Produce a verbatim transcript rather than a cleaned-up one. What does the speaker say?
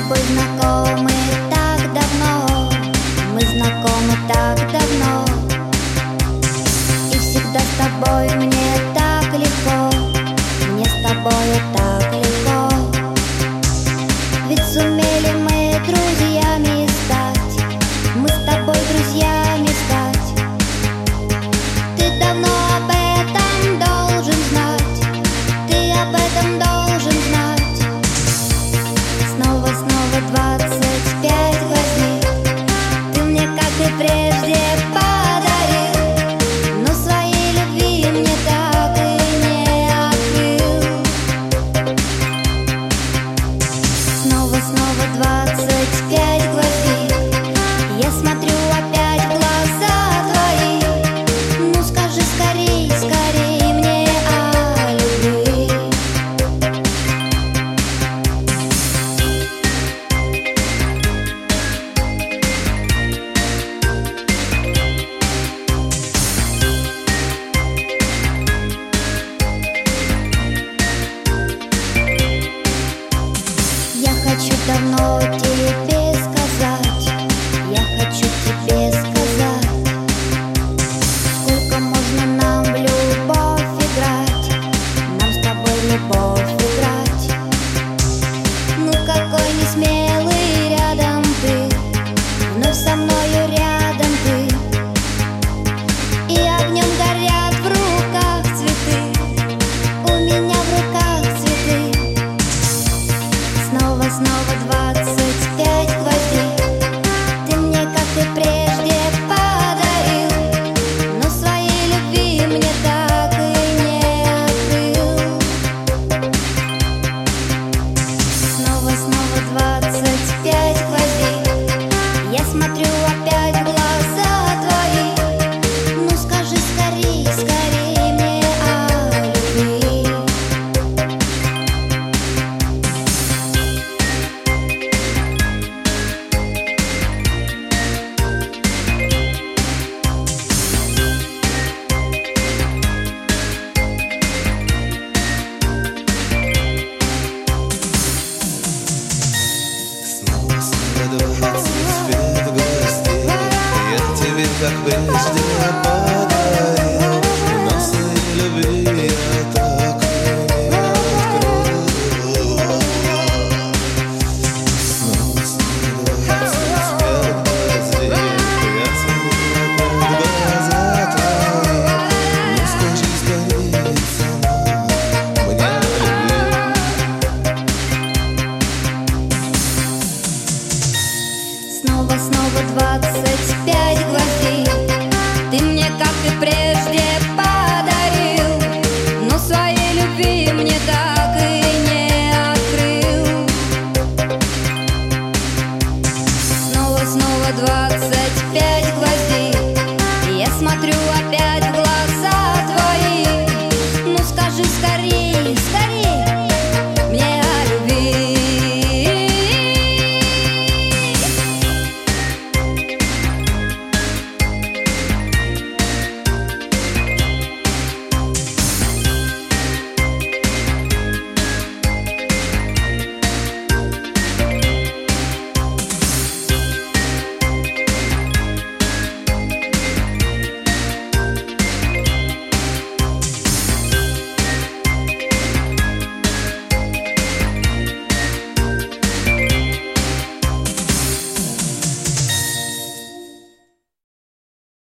тобой знакомы так давно, мы знакомы так давно, и всегда с тобой мне так легко, мне с тобою так легко. Ведь сумели мы друзьями стать, мы с тобой друзьями стать. Ты давно об этом должен знать, ты об этом должен знать. Снова, снова двадцать пять гвоздей ты мне, как и прежде, подарил, но своей любви мне так и не открыл. Снова, снова двадцать пять гвоздей, я смотрю опять в глаза твои. Ну скажи скорей, скорей мне о любви. Я хочу давно тебе сказать, я хочу тебе сказать, сколько можно нам в любовь играть, нам с тобой в любовь играть. Ну какой не смелый рядом ты, вновь со мною рядом ты, и огнем горят в руках цветы, у меня в руках цветы. Снова, снова двадцать пять гвоздей ты мне, как и прежде, подарил, но своей любви мне так и не открыл. Снова, снова двадцать пять гвоздей, я смотрю опять в глаза твои. Ну скажи скорей, скорей мне о любви. Снова, снова двадцать пять гвоздей я тебе, как прежде, подарил, но своей любви я так и не открыл. Снова, снова двадцать пять гвоздей я смотрю опять в глаза твои. Ну скажи скорее, цена мне любви. Снова, снова двадцать пять